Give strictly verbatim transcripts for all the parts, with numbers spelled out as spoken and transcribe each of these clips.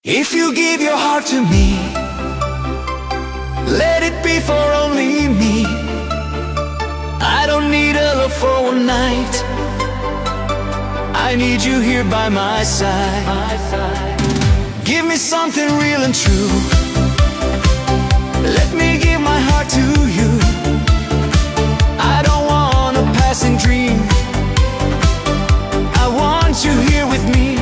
If you give your heart to me, let it be for only me. I don't need a love for one night, I need you here by my side. Give me something real and true, let me give my heart to you. I don't want a passing dream, I want you here with me.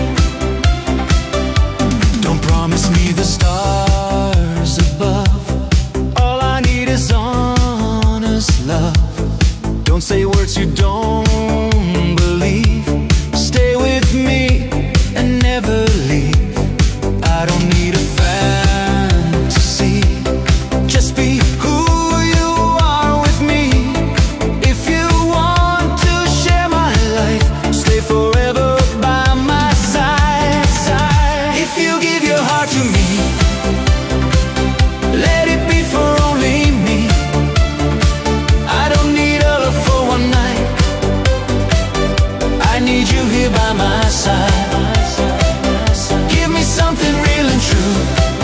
Don't promise me the stars above, all I need is honest love. Don't say words you don't believe, stay with me and never leave. I don't need a fantasy, just be who you are with me. If you want to share my life, stay forever by my side. If you give your heart to me, let it be for only me. I don't need a love for one night, I need you here by my side. Give me something real and true,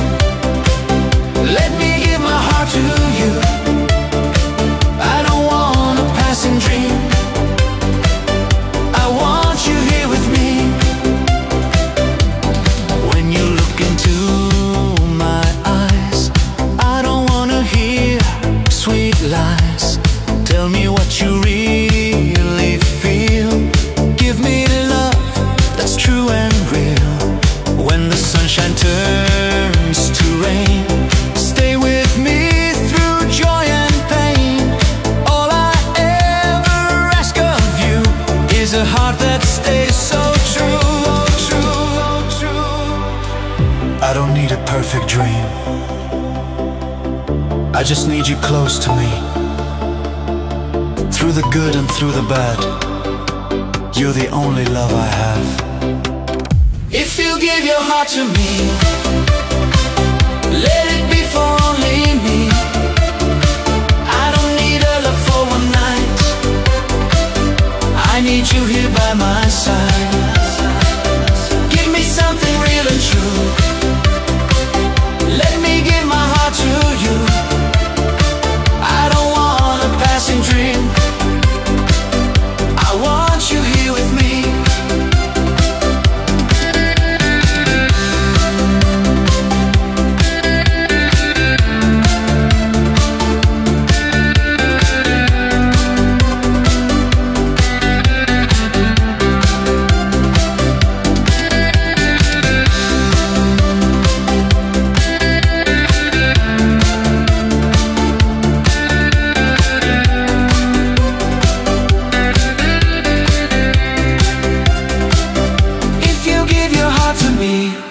let me give my heart to you. I don't want a passing dream, I want you here with me. When you look into my eyes, I don't wanna hear sweet lies. Tell me what you really feel, give me love that's true and real. When the sunshine turns to rain, stay with me through joy and pain. All I ever ask of you is a heart that stays so true, true, true. I don't need a perfect dream, I just need you close to me. Through the good and through the bad, you're the only love I have. If you give your heart to me, let it be for only me. I don't need a love for one night, I need you here by my side. Give me something real and true, let me give my heart to you. I don't want a passing dream, I want you here with me. If you give your heart to me,